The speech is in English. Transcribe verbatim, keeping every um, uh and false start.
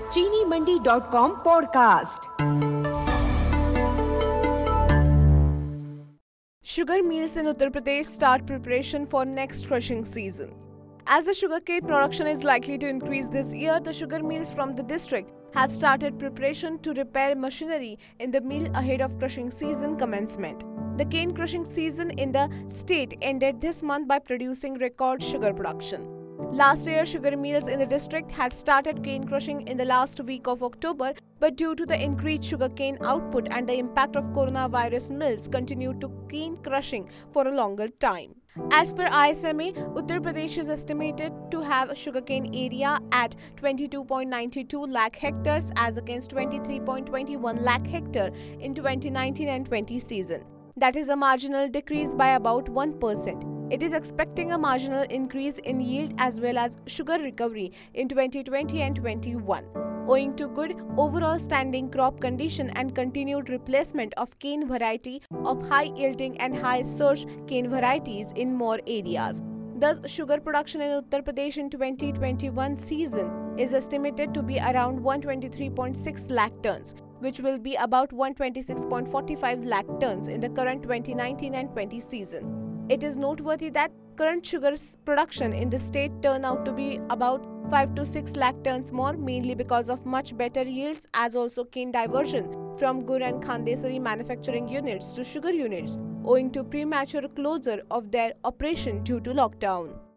चीनी Mandi dot com podcast. Sugar mills in Uttar Pradesh start preparation for next crushing season. As the sugarcane production is likely to increase this year, the sugar mills from the district have started preparation to repair machinery in the mill ahead of crushing season commencement. The cane crushing season in the state ended this month by producing record sugar production. Last year, sugar mills in the district had started cane crushing in the last week of October, but due to the increased sugarcane output and the impact of coronavirus, mills continued to cane crushing for a longer time. As per I S M A, Uttar Pradesh is estimated to have a sugarcane area at twenty-two point nine two lakh hectares as against twenty-three point two one lakh hectare in twenty nineteen and twenty season. That is a marginal decrease by about one percent. It is expecting a marginal increase in yield as well as sugar recovery in twenty twenty and twenty-one, owing to good overall standing crop condition and continued replacement of cane variety of high-yielding and high-surge cane varieties in more areas. Thus, sugar production in Uttar Pradesh in twenty twenty-one season is estimated to be around one hundred twenty-three point six lakh tons, which will be about one hundred twenty-six point four five lakh tons in the current twenty nineteen and twenty season. It is noteworthy that current sugar production in the state turned out to be about five to six lakh tons more, mainly because of much better yields as also cane diversion from Gur and Khandesari manufacturing units to sugar units, owing to premature closure of their operation due to lockdown.